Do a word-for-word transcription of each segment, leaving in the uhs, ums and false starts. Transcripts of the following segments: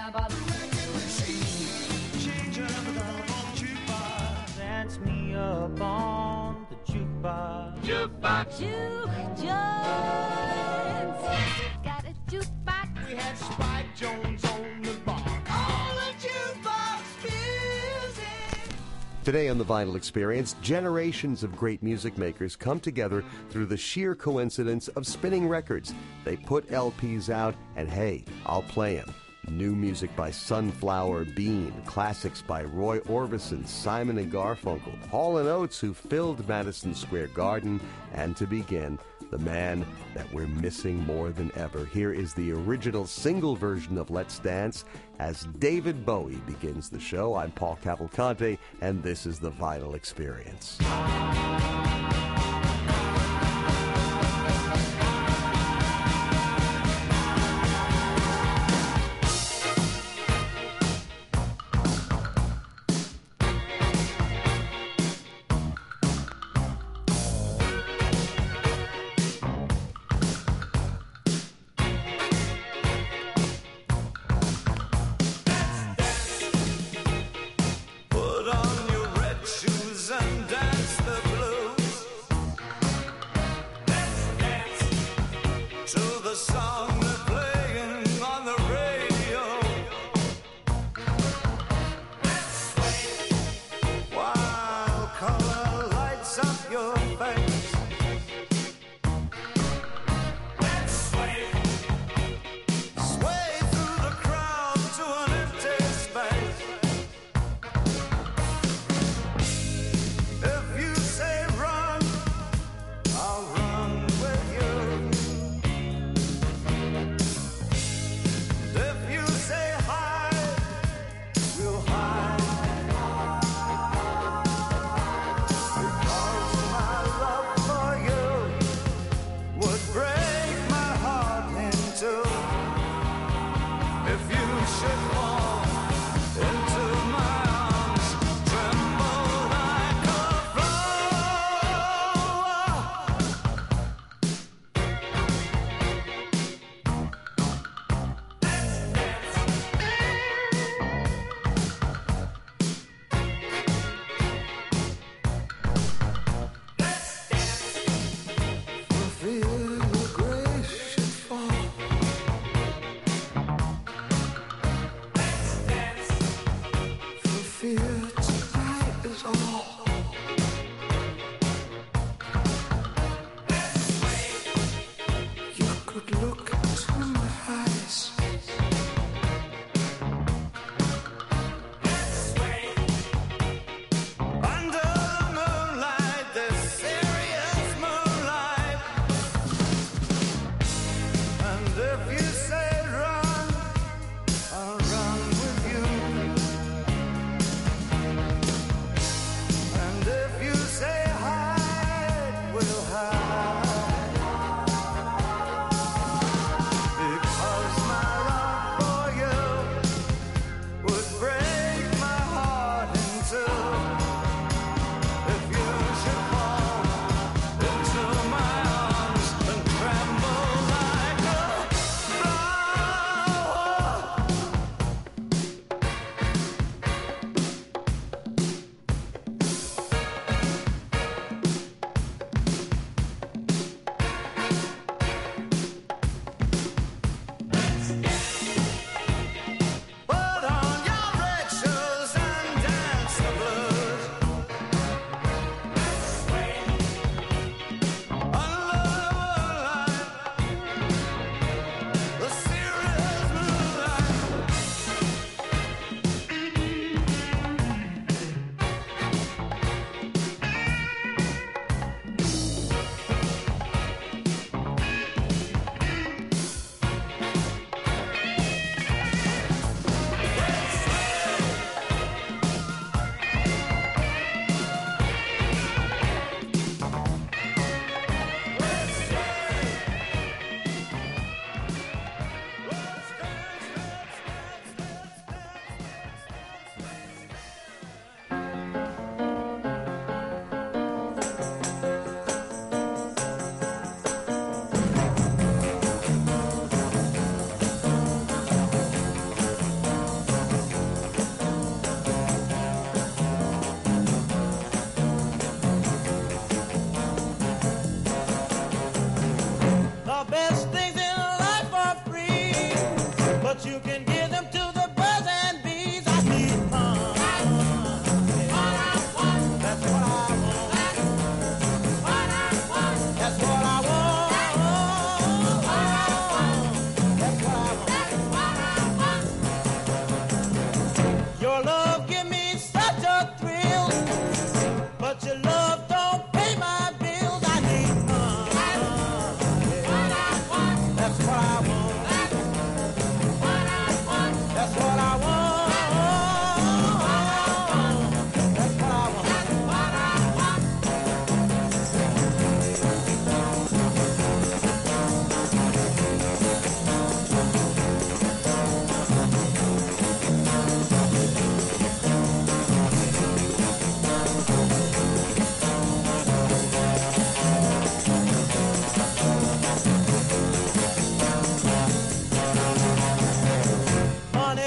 Dance me up on the jukebox. Jukebox. Juke joints. Got a jukebox. We had Spike Jones on the bar. All the jukebox music. Today on The Vinyl Experience, generations of great music makers come together through the sheer coincidence of spinning records. They put L Ps out, and hey, I'll play them. New music by Sunflower Bean, classics by Roy Orbison, Simon and Garfunkel, Hall and Oates, who filled Madison Square Garden, and to begin, the man that we're missing more than ever. Here is the original single version of Let's Dance as David Bowie begins the show. I'm Paul Cavalcante, and this is The Vinyl Experience. Put on your red shoes and dance the blues.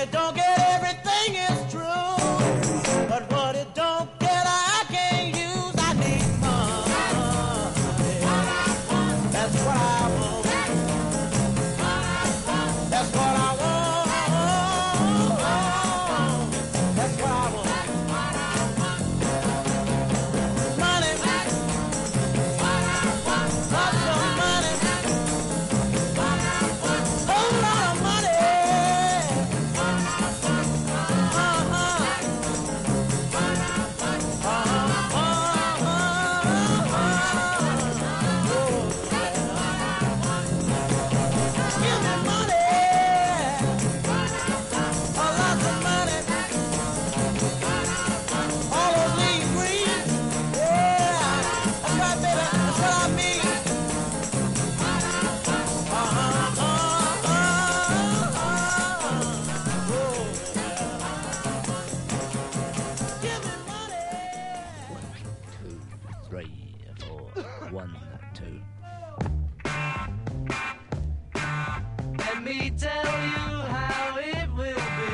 it don't get everything is true. But what it don't get, I can't use. I need money. That's what I want. That's what I want. That's what I want. Money. Lots of money. Whole lot of money. Give me money. Lots of money. All those leaves green. Yeah, that's right, baby. That's what I mean. Give me money. Two, three, four, one, two. Let me tell you how it will be.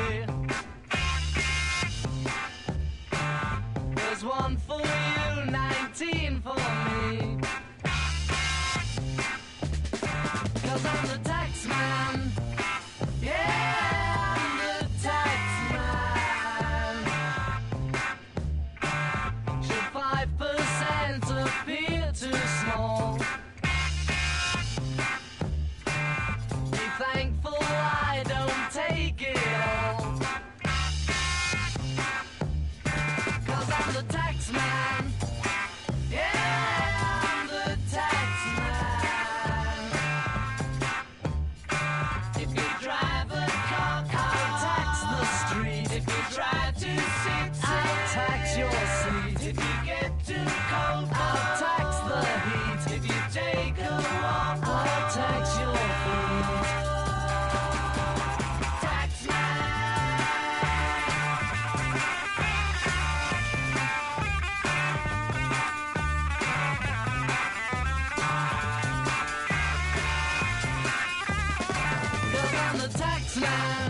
There's one for you, nineteen for me. Cause I'm the tax man. Yeah, I'm the tax man. Should five percent appear too small? Be thankful I don't take it all. Cause I'm the tax man. Yeah, I'm the tax man. If you drive a car, I'll tax the street. If you drive too sit, I'll tax your seat. If you get too cold, I'll tax the heat. If you take a walk, I'll tax your feet. Tax man. Cause I'm the tax man.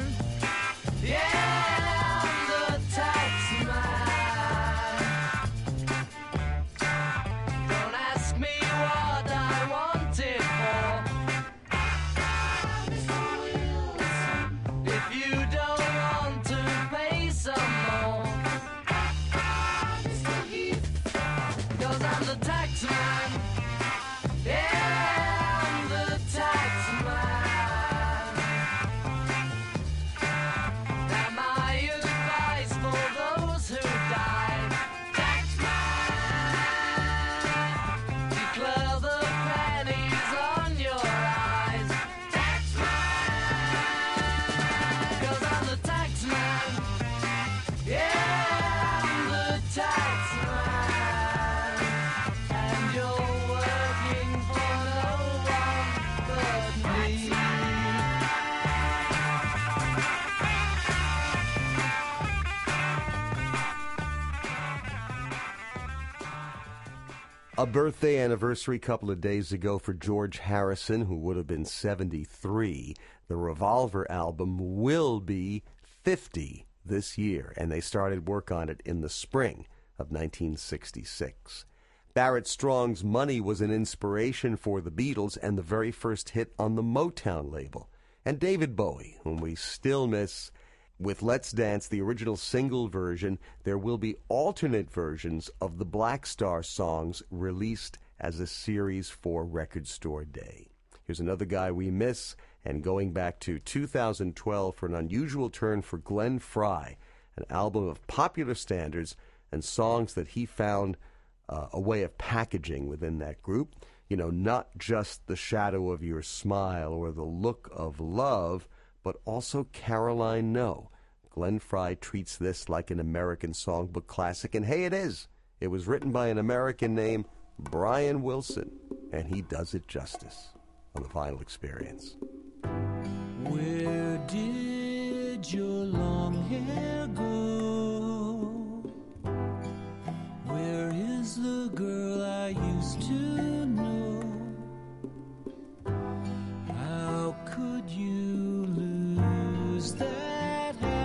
Yeah, I'm the tax man. Don't ask me what I want it for. If you don't want to pay some more. Cause I'm the tax man. Yeah, I'm the tax man. Now my advice for those who died. Tax man. Declare the pennies on your eyes. Tax man. Cause I'm the tax man. Yeah, I'm the tax man. And you're working for no one but me. A birthday anniversary couple of days ago for George Harrison, who would have been seventy-three. The Revolver album will be fifty this year, and they started work on it in the spring of nineteen sixty-six. Barrett Strong's Money was an inspiration for the Beatles and the very first hit on the Motown label. And David Bowie, whom we still miss, with Let's Dance, the original single version, there will be alternate versions of the Black Star songs released as a series for Record Store Day. Here's another guy we miss, and going back to two thousand twelve for an unusual turn for Glenn Frey, an album of popular standards and songs that he found uh, a way of packaging within that group. You know, not just The Shadow of Your Smile or The Look of Love, but also Caroline No. Glenn Frey treats this like an American songbook classic, and hey, it is. It was written by an American named Brian Wilson, and he does it justice on the Vinyl Experience. Where did your long hair go? Where is the girl I used to know? How could you lose that hair?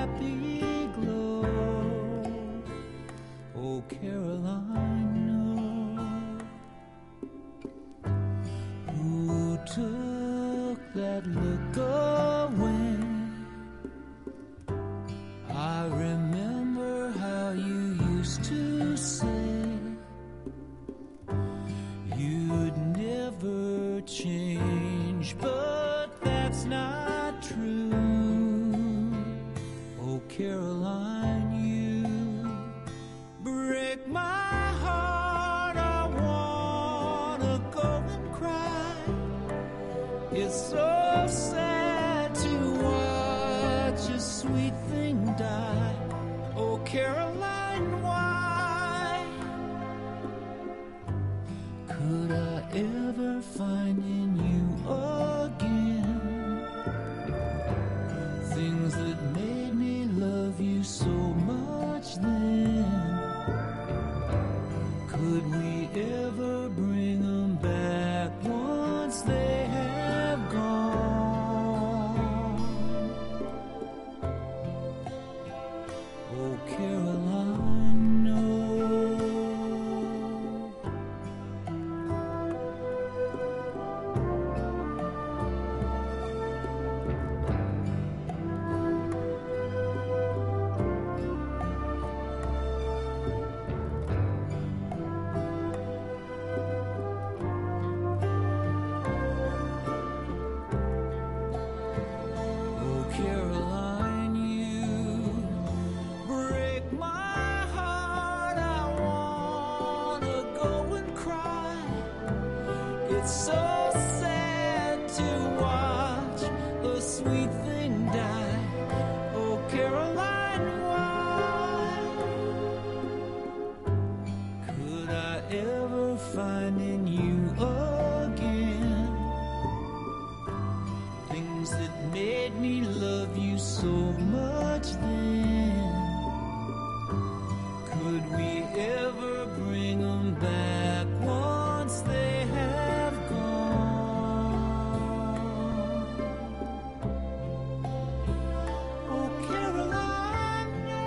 sweet thing die? Oh, Caroline, why could I ever find in you again things that made me love you so much then? Could we ever bring them back once they have gone? Oh, Caroline, no. Oh, Caroline, you break my heart. I wanna go and cry. It's so sad to watch a sweet thing die. Oh, Caroline, why could I ever find in you again things that made me love you so much then? Could we ever bring them back once they have gone? Oh, Caroline, no.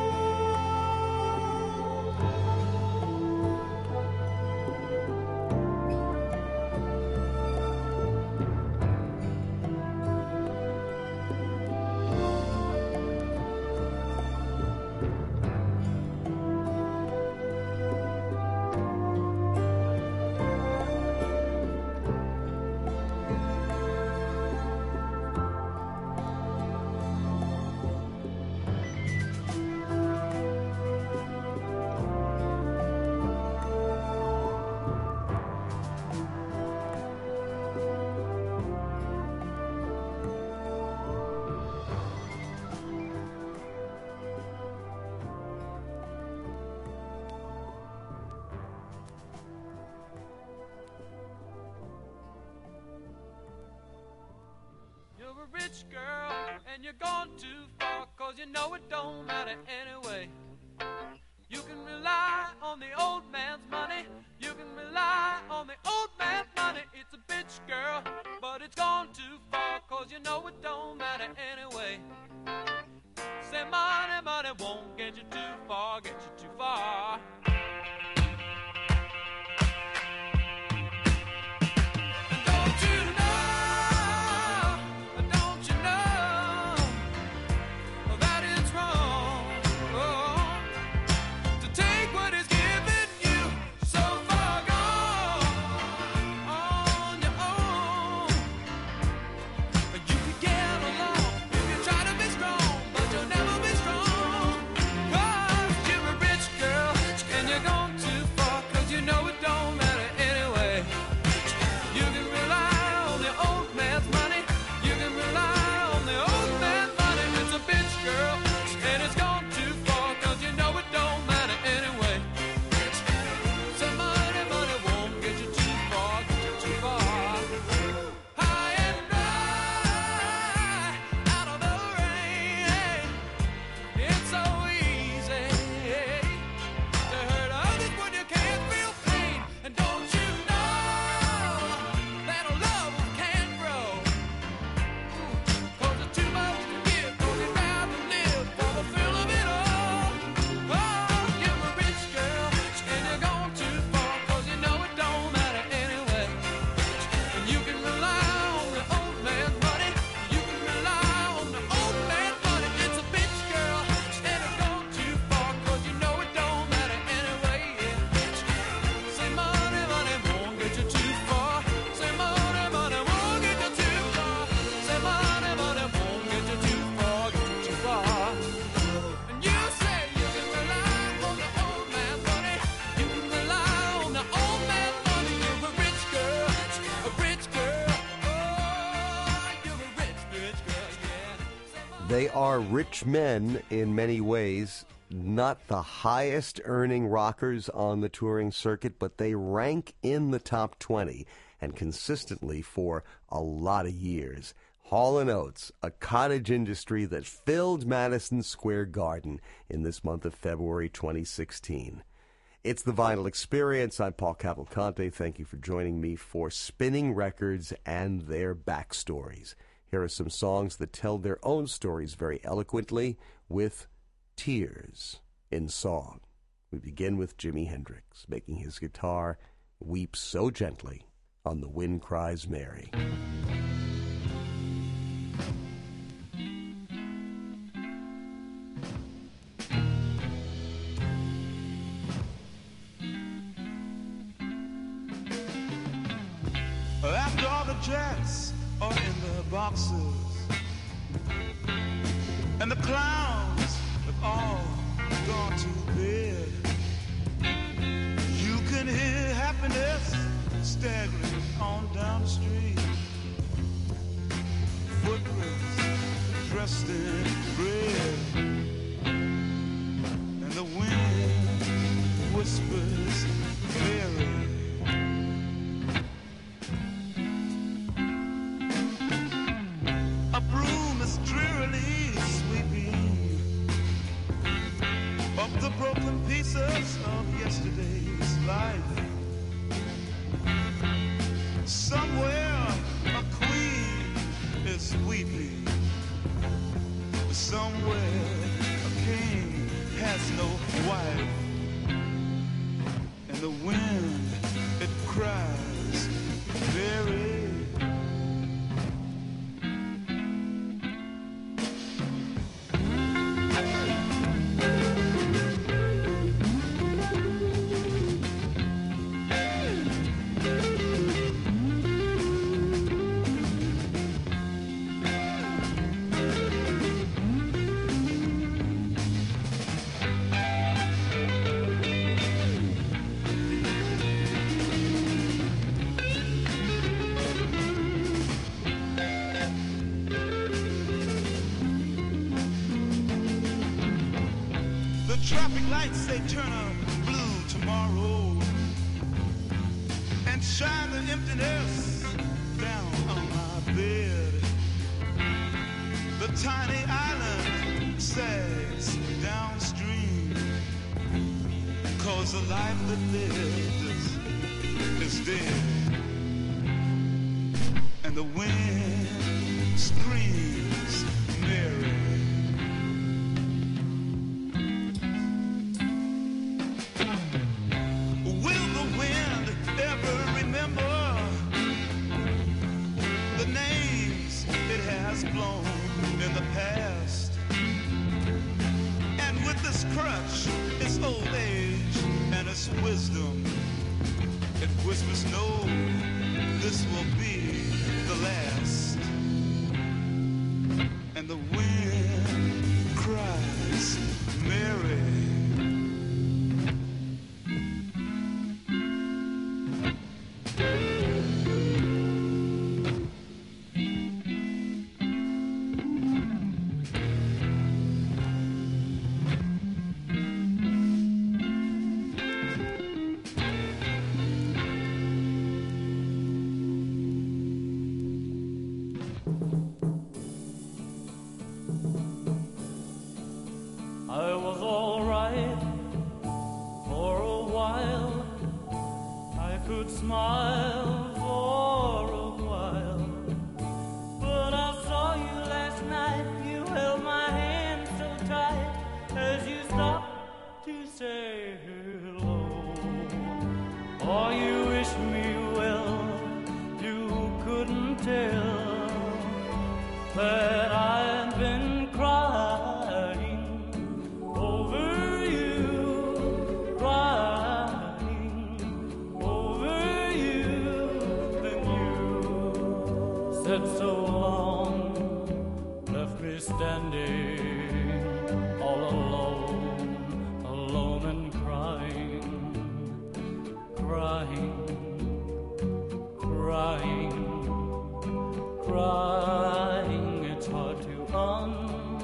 You're a rich girl and you're gone too far, 'cause you know it don't matter anyway. You can rely on the old man's money. You can rely on the old man's money. It's a bitch, girl, but it's gone too far, 'cause you know it don't matter anyway. Say money, money won't get you too far, get you too far. Don't you know, don't you know that it's wrong, oh, to take what is given you so far gone on your own. You can get along if you try to be strong, but you'll never be strong They are rich men in many ways, not the highest earning rockers on the touring circuit, but they rank in the top twenty and consistently for a lot of years. Hall and Oates, a cottage industry that filled Madison Square Garden in this month of February twenty sixteen. It's the Vinyl Experience. I'm Paul Cavalcante. Thank you for joining me for Spinning Records and Their Backstories. Here are some songs that tell their own stories very eloquently with tears in song. We begin with Jimi Hendrix, making his guitar weep so gently on The Wind Cries Mary. After all the jets are in the boxes and the clowns have all gone to bed, you can hear happiness staggering on down the street. Footprints dressed in red, and the wind whispers Mary. A broom is drearily sweeping up the broken pieces of yesterday's life. Somewhere a queen is weeping. Somewhere a king has no wife. And the wind, it cries, very. Traffic lights, they turn a blue tomorrow and shine the emptiness down on my bed. The tiny island sags downstream, cause the life that lived is, is dead. And the wind screams Mary. Blown in the past, and with this crutch, its old age and its wisdom, it whispers, no, this will be the last. And the wind cries, Mary. Crying, it's hard to understand.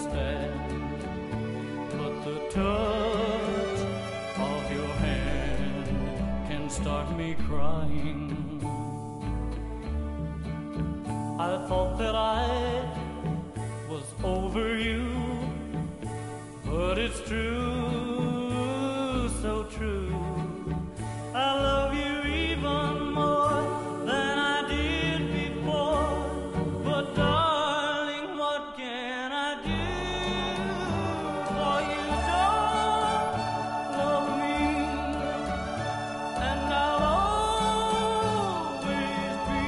understand, but the touch of your hand can start me crying. I thought that I was over you, but it's true, so true. I love you even more than I did before, but darling, what can I do? For you don't love me, and I'll always be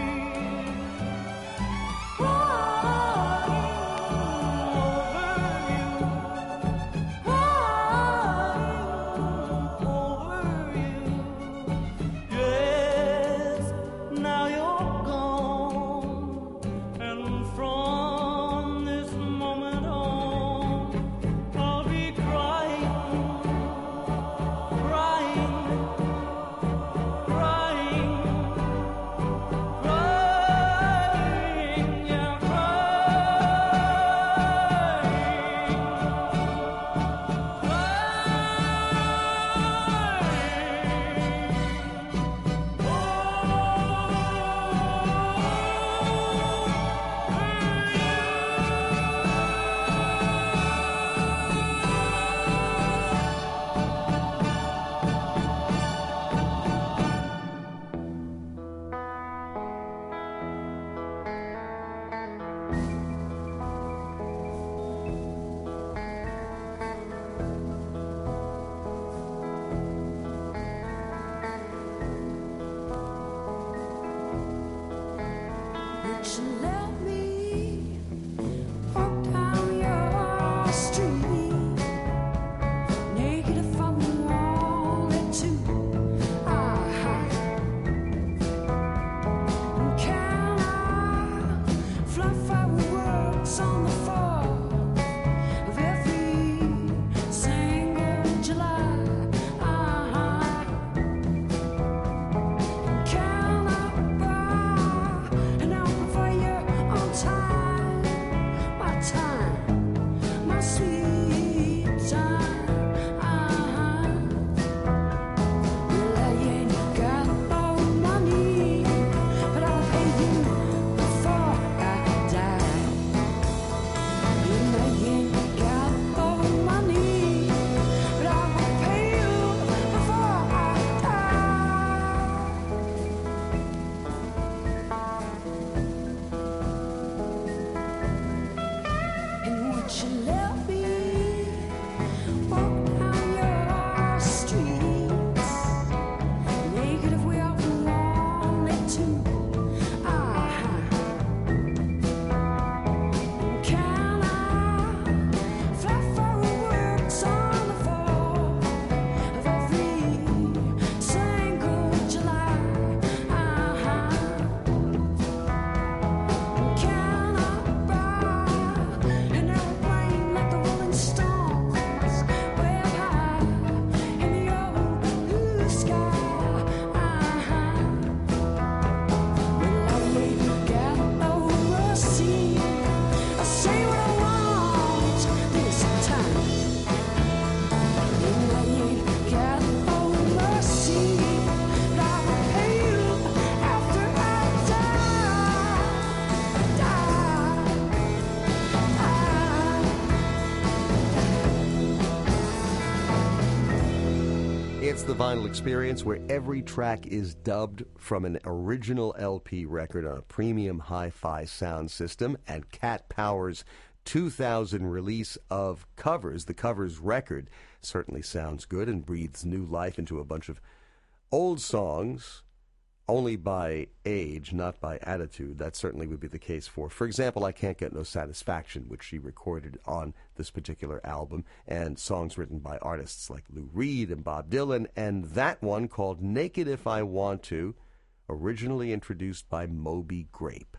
It's the vinyl experience where every track is dubbed from an original L P record on a premium hi-fi sound system, and Cat Power's two thousand release of covers, the covers record, certainly sounds good and breathes new life into a bunch of old songs, only by age, not by attitude. That certainly would be the case for, for example, I Can't Get No Satisfaction, which she recorded on this particular album, and songs written by artists like Lou Reed and Bob Dylan, and that one called Naked If I Want To, originally introduced by Moby Grape.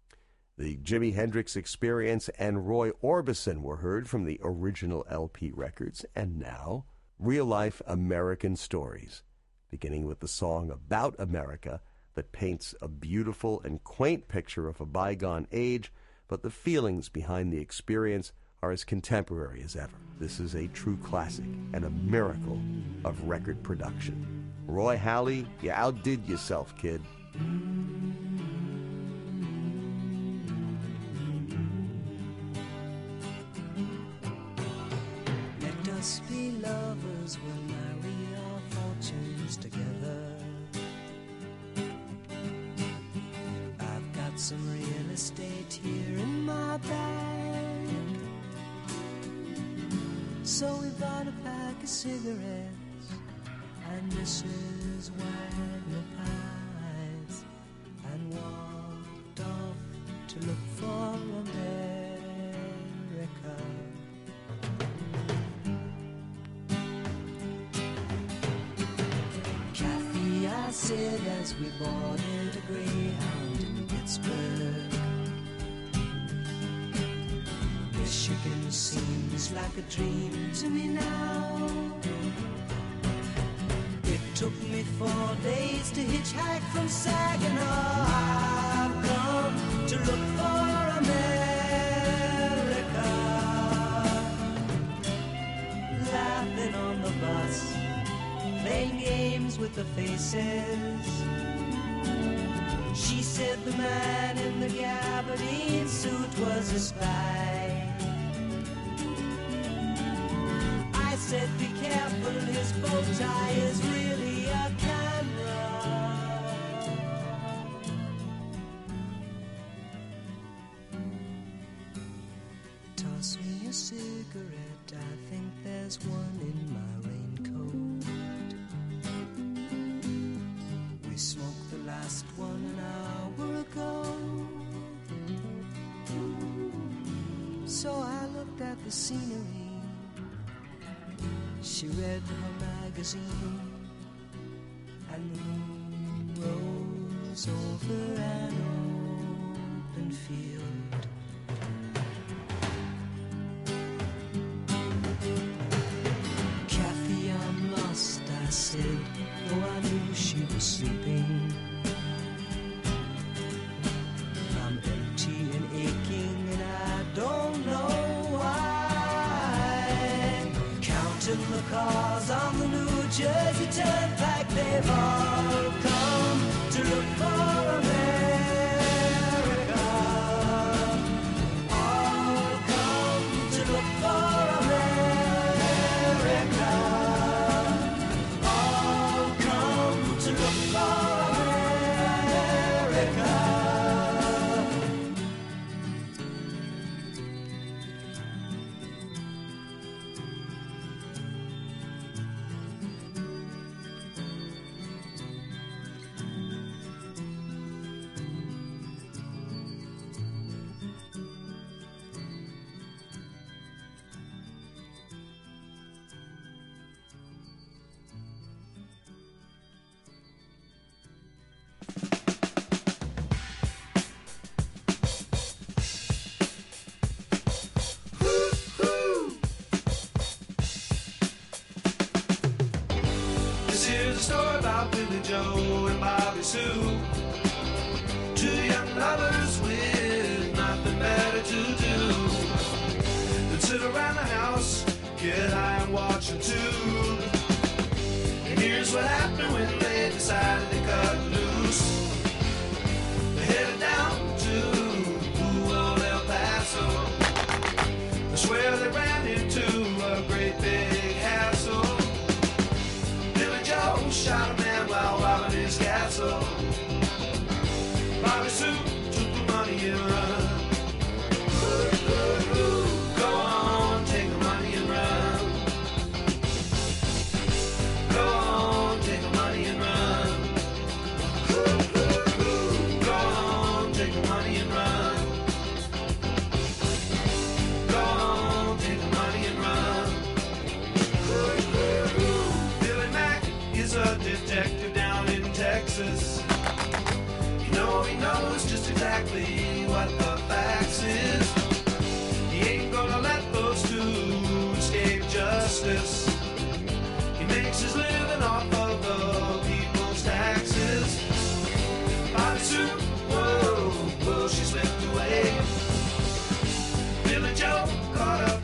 The Jimi Hendrix Experience and Roy Orbison were heard from the original L P records, and now, real-life American stories, beginning with the song About America that paints a beautiful and quaint picture of a bygone age, but the feelings behind the experience are as contemporary as ever. This is a true classic and a miracle of record production. Roy Halley, you outdid yourself, kid. Let us be lovers, we'll marry our fortunes together. I've got some real estate here in my bag, so we bought a pack of cigarettes and Missus Wagner pies and walked off to look for America. Kathy, I said as we boarded a Greyhound in Pittsburgh, Michigan seems like a dream to me now. It took me four days to hitchhike from Saginaw. I've come to look for America. Laughing on the bus, playing games with the faces. She said the man in the gabardine suit was a spy. I said be careful, his bow tie is really a camera. Toss me a cigarette, I think there's one in my raincoat. We smoked the last one an hour ago. So I looked at the scenery. She read her magazine, and the moon rose over an open field. Kathy, I'm lost, I said, though I knew she was sleeping. I'm empty and aching, and I don't know why. Counting the cars on the New Jersey Turnpike, they've all come to look for America. All come to look for America. All come to look for America. This is a story about Billy Joe and Bobby Sue, two young lovers with nothing better to do than sit around the house, get high and watch a tube. And here's what happened when they decided to cut loose. They headed down to old El Paso. I swear they ran into a great big hassle. Billy Joe shot a man while robbing his castle. Bobby Sue took the money and run. Go on, take the money and run. Go on, take the money and run. Go on, take the money and run. Go on, take the money and run. Billy Mack is a detective down in Texas. You know he knows just exactly what the facts is. He ain't gonna let those two escape justice. He makes his living off of the people's taxes. Bobby Sue, whoa, whoa, she slipped away. Billy Joe caught up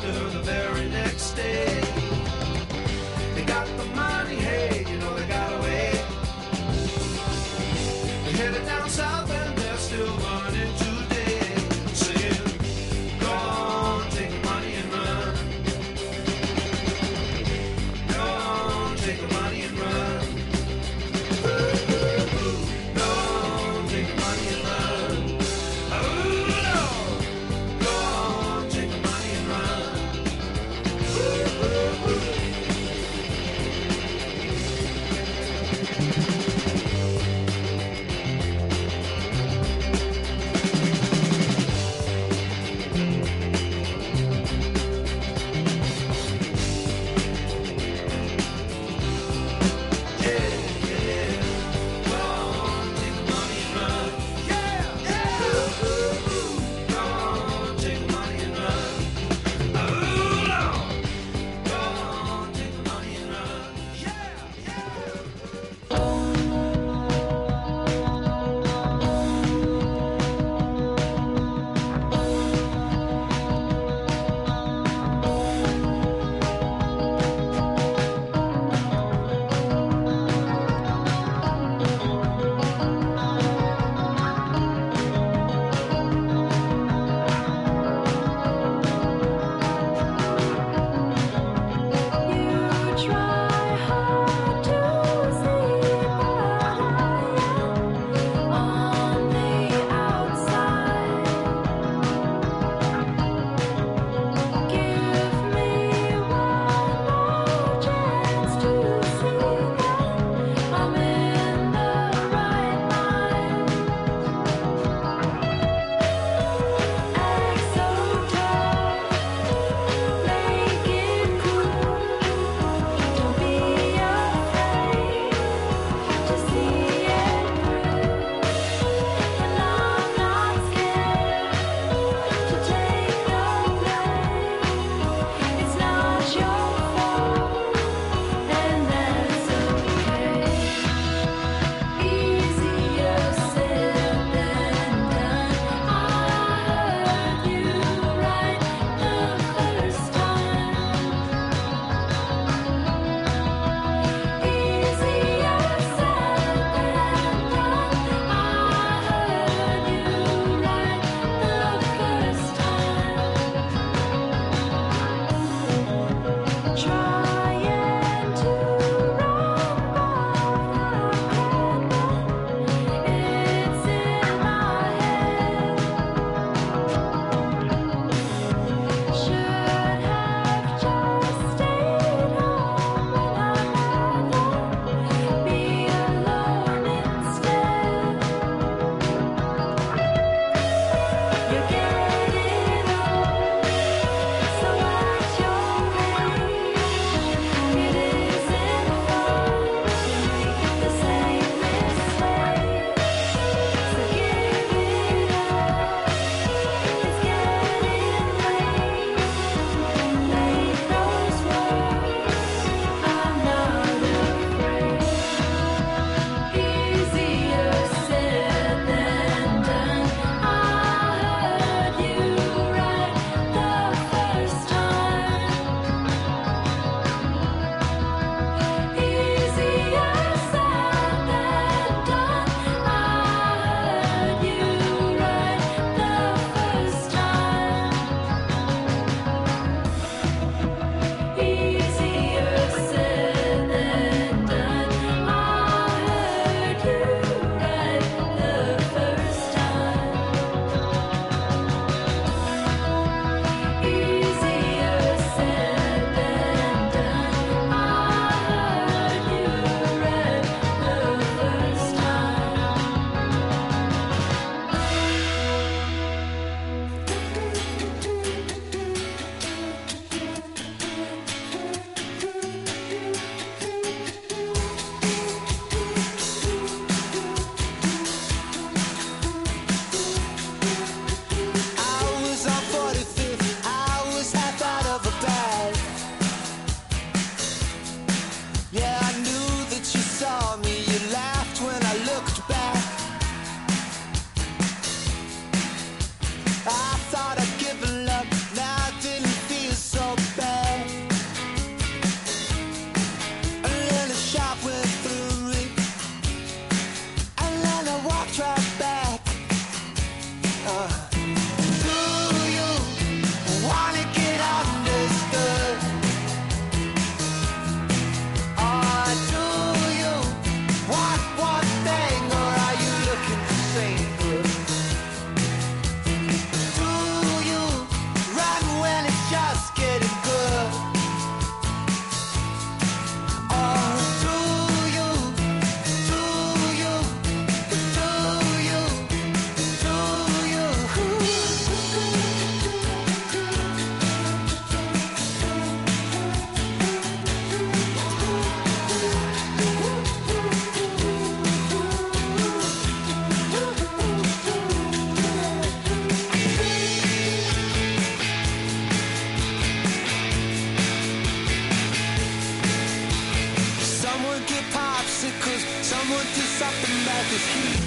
the heat.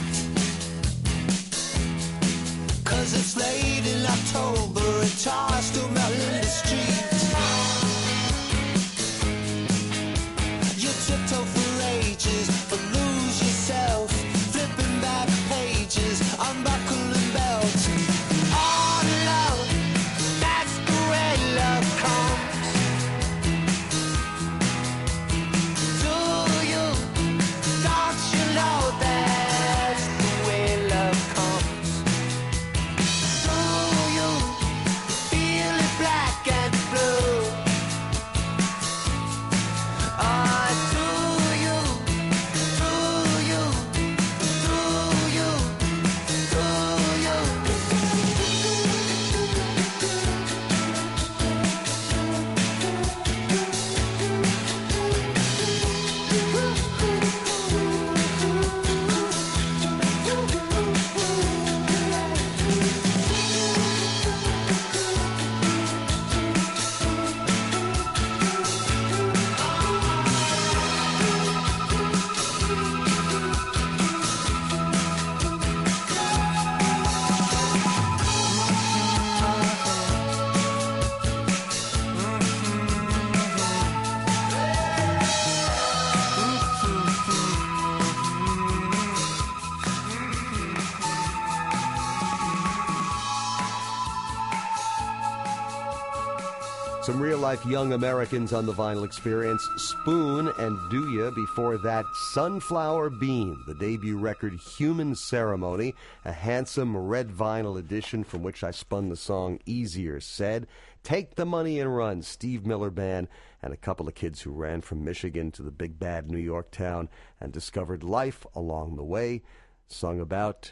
'Cause it's late in October and tars still melt in the street. You tiptoe for ages, but lose yourself, flipping back pages, unbuckling belts. On love, that's the way love comes. Do you, don't you know that's the way love comes? Do you feel it black and blue? Ah, do you, do you, do you, do you? Some real-life young Americans on the vinyl experience. Spoon and Do Ya. Before that, Sunflower Bean, the debut record Human Ceremony, a handsome red vinyl edition from which I spun the song Easier Said. Take the Money and Run, Steve Miller Band, and a couple of kids who ran from Michigan to the big bad New York town and discovered life along the way, sung about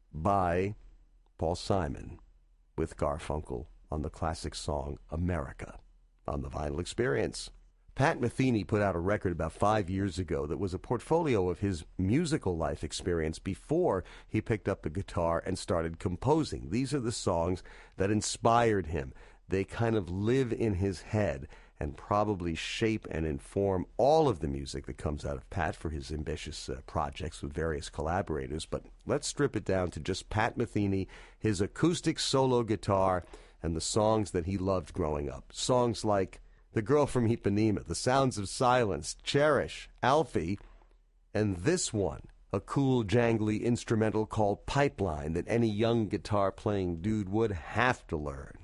by Paul Simon with Garfunkel on the classic song America on the vinyl experience. Pat Metheny put out a record about five years ago that was a portfolio of his musical life experience before he picked up the guitar and started composing. These are the songs that inspired him. They kind of live in his head and probably shape and inform all of the music that comes out of Pat for his ambitious uh, projects with various collaborators. But let's strip it down to just Pat Metheny, his acoustic solo guitar, and the songs that he loved growing up. Songs like The Girl from Ipanema, The Sounds of Silence, Cherish, Alfie, and this one, a cool, jangly instrumental called Pipeline that any young guitar-playing dude would have to learn.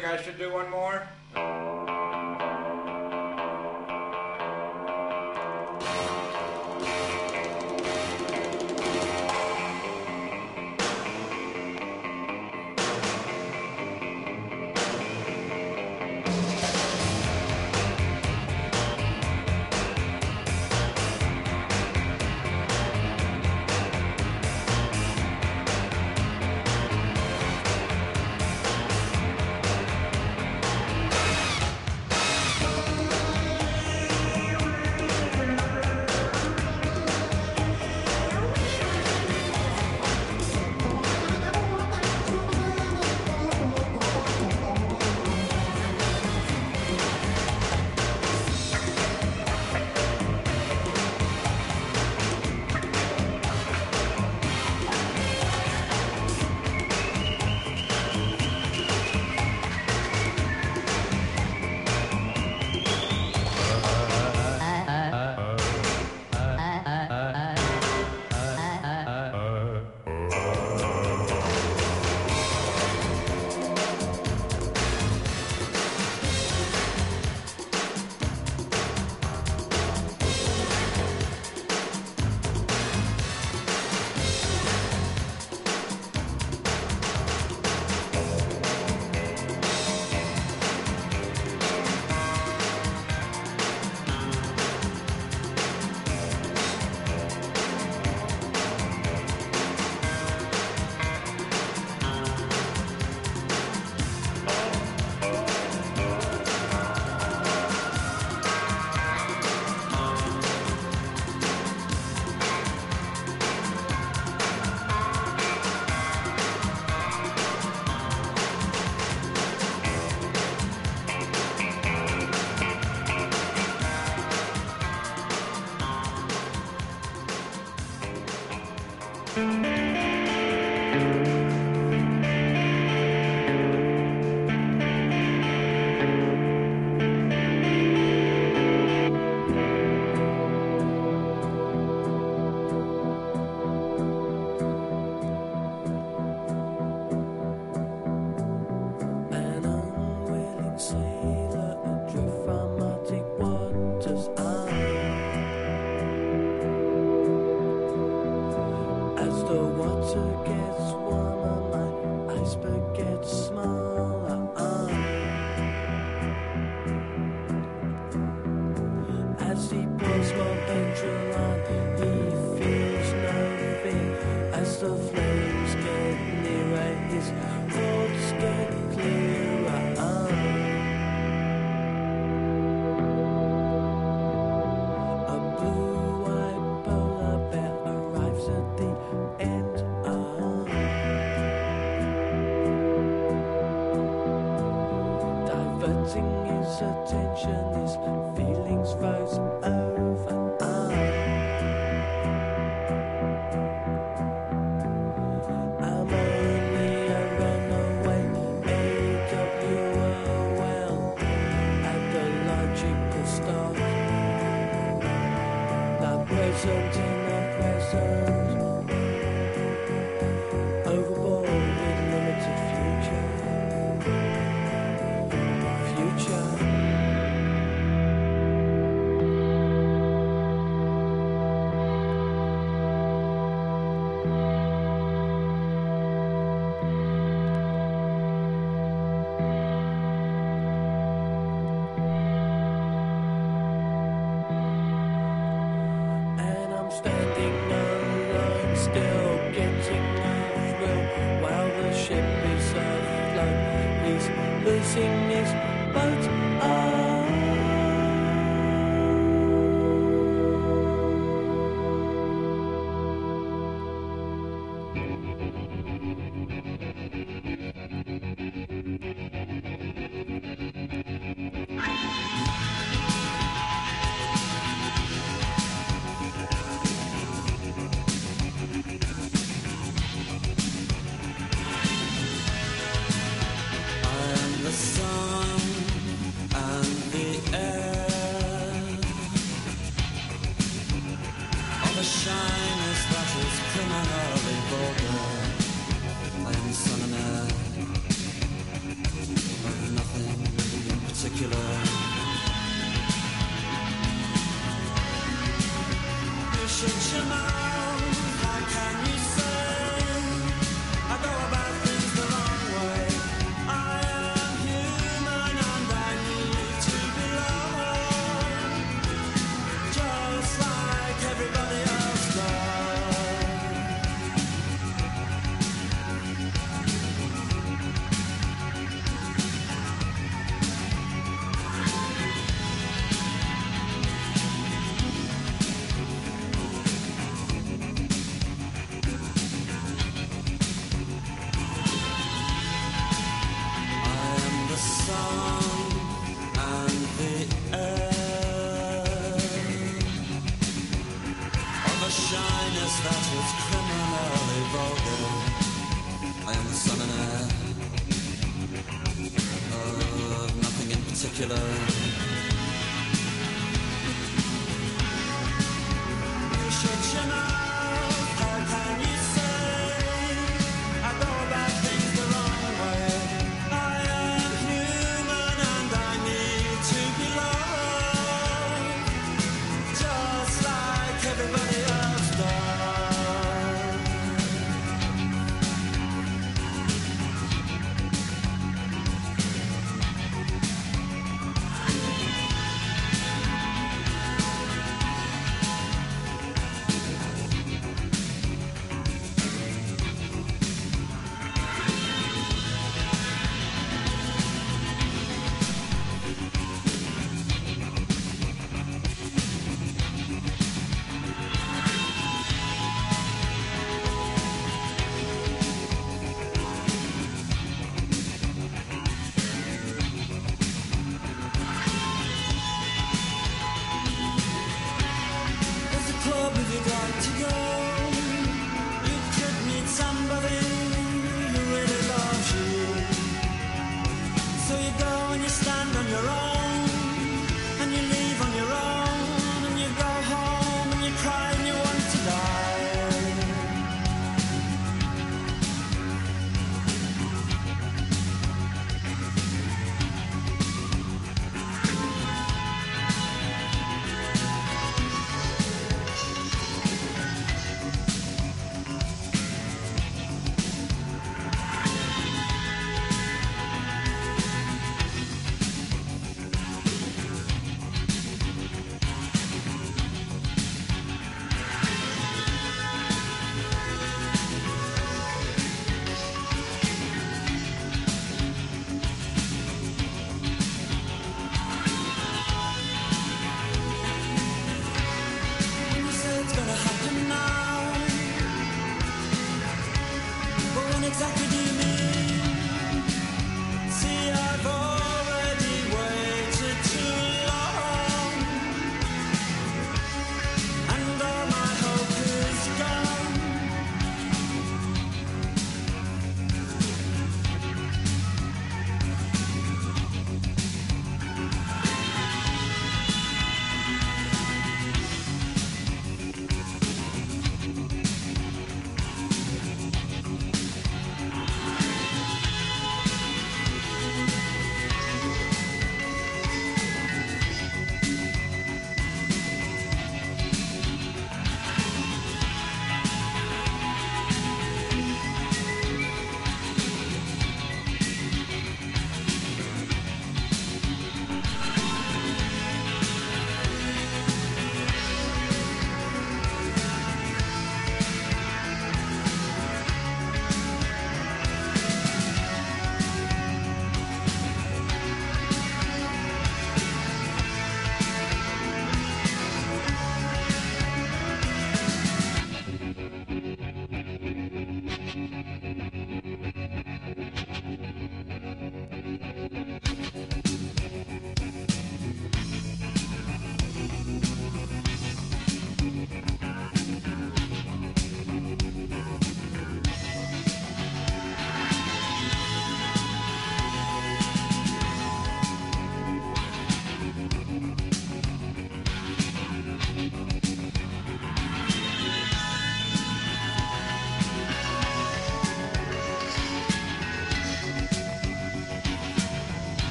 think I should do one more? Of shut your mouth. How can you say I go about things the wrong way? I am human and I need to belong, just like everybody else does. I am the sun and the air of a shyness that is criminally vulgar. I am the sun and air of nothing in particular. You shut your mouth. How can you say I go about things the wrong way? I am human and I need to belong, just like everybody else does.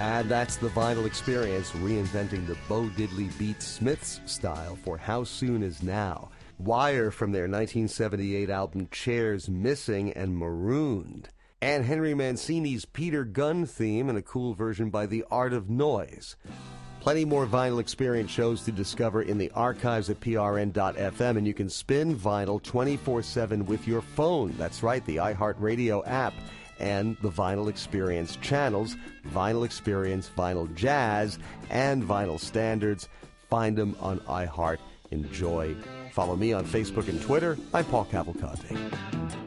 And that's the Vinyl Experience, reinventing the Bo Diddley Beat Smiths style for How Soon Is Now. Wire from their nineteen seventy-eight album Chairs Missing and Marooned. And Henry Mancini's Peter Gunn theme and a cool version by The Art of Noise. Plenty more Vinyl Experience shows to discover in the archives at P R N dot F M, and you can spin vinyl twenty-four seven with your phone. That's right, the iHeartRadio app and the Vinyl Experience channels, Vinyl Experience, Vinyl Jazz, and Vinyl Standards. Find them on iHeart. Enjoy. Follow me on Facebook and Twitter. I'm Paul Cavalcante.